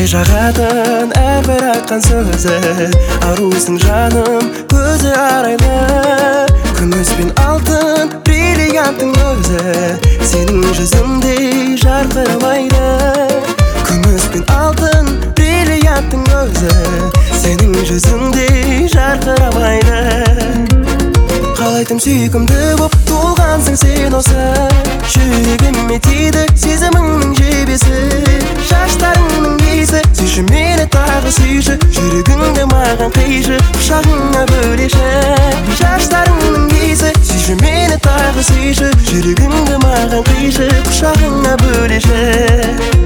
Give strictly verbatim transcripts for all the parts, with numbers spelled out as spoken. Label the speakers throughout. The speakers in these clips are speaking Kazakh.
Speaker 1: жағатын әрбір айтқан сөзі, арусың жаным көзі арайлы. Күміс пен алтын бриллианттың өзі, сенің жүзіңдей жарқырамайды. Күміс пен алтын бриллианттың өзі, сенің жүзіңдей жарқырамайды. Қалайтым сүйкімді боп толғансың сен осы, жүрегіме тиді сезіміңнің жебесі. Шаштарыңның иісі, сүйші мені тағы сүйші, жүрегіңді маған қишы, құшағыңа бөлеші. Шаштарыңның иісі, сүйші мені тағы сүйші, жүрегіңді маған қишы, құшағыңа бөлеші.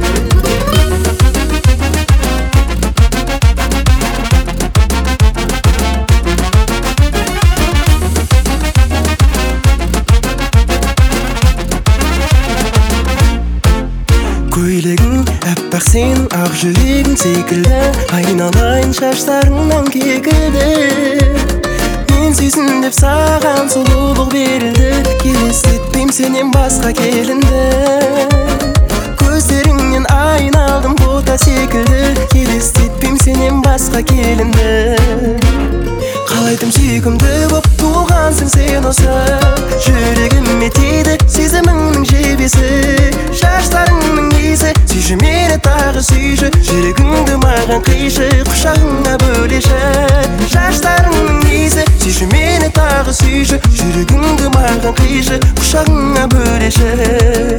Speaker 1: Көйлегің әппақ, сенің ақ жүрегің секілді, айналайын шаштарыңнан кекілді. Мен сүйсін деп саған сұлулық берілді, елестетпейм сенен басқа келінді. Көздеріңнен айналдым бота секілді, елестетпейм сенен басқа келінді. Қалайтым сүйкімді боп туғансың сен осы, жүрегіме тиді сезіміңнің жебесі. Шаштарыңның иісі, сүйші мені тағы сүйші, жүрегіңді маған қишы, құшағыңа бөлеші. Шаштарыңның иісі, сүйші мені тағы сүйші, жүрегіңді маған қишы, құшағыңа бөлеші.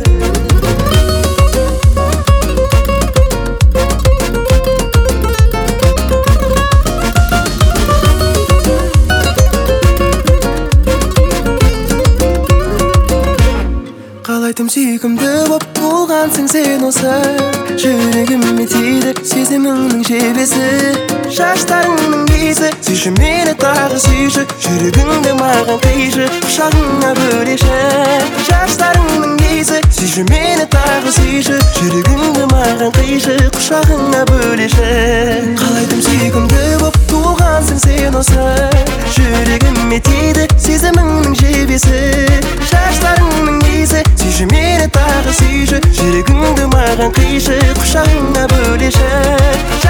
Speaker 1: Қалайтым сүйкімді боп толғансың сен осы, жүрегіме тиді сезіміңнің жебесі. Шаштарыңның иісі, сүйші мені тағы сүйші, жүрегіңді маған қишы, құшағыңа бөлеші. Шаштарыңның иісі, сүйші мені тағы сүйші, жүрегіңді маған қишы, құшағыңа бөлеші. Қалайтым сүйкімді боп толғансың сен осы, жүрегіме тиді сезіміңнің жебесі. Шаштарыңның иісі, сүйші мені тағы сүйші, жүрегіңді маған қишы, құшағыңа бөлеші.